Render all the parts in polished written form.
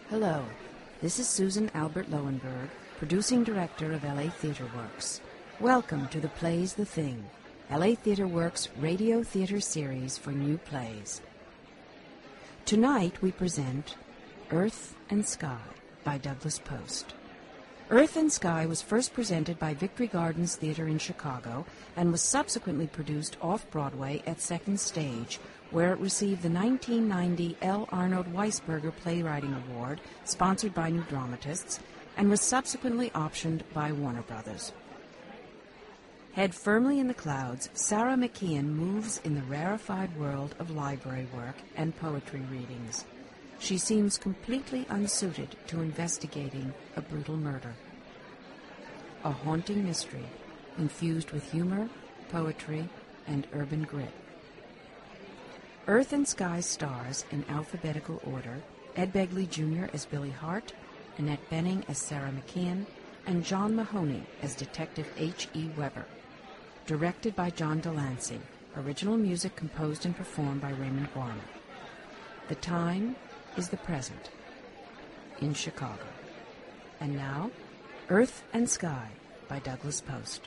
Hello, this is Susan Albert Lowenberg, producing director of LA Theatre Works. Welcome to the Plays the Thing, LA Theatre Works radio theatre series for new plays. Tonight we present Earth and Sky by Douglas Post. Earth and Sky was first presented by Victory Gardens Theatre in Chicago and was subsequently produced off-Broadway at Second Stage, where it received the 1990 L. Arnold Weisberger Playwriting Award, sponsored by New Dramatists, and was subsequently optioned by Warner Brothers. Head firmly in the clouds, Sarah McKeon moves in the rarefied world of library work and poetry readings. She seems completely unsuited to investigating a brutal murder. A haunting mystery, infused with humor, poetry, and urban grit. Earth and Sky stars, in alphabetical order, Ed Begley Jr. as Billy Hart, Annette Bening as Sarah McKeon, and John Mahoney as Detective H.E. Weber. Directed by John Delancey. Original music composed and performed by Raymond Warner. The time is the present, in Chicago. And now, Earth and Sky by Douglas Post.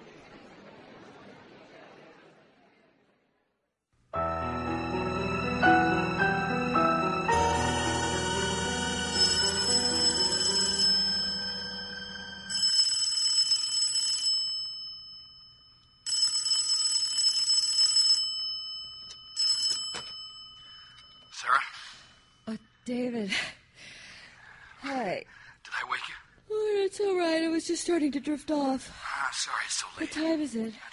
Sarah? David. Hi. Did I wake you? Oh, it's all right. I was just starting to drift off. Sorry, it's so What late. time is it?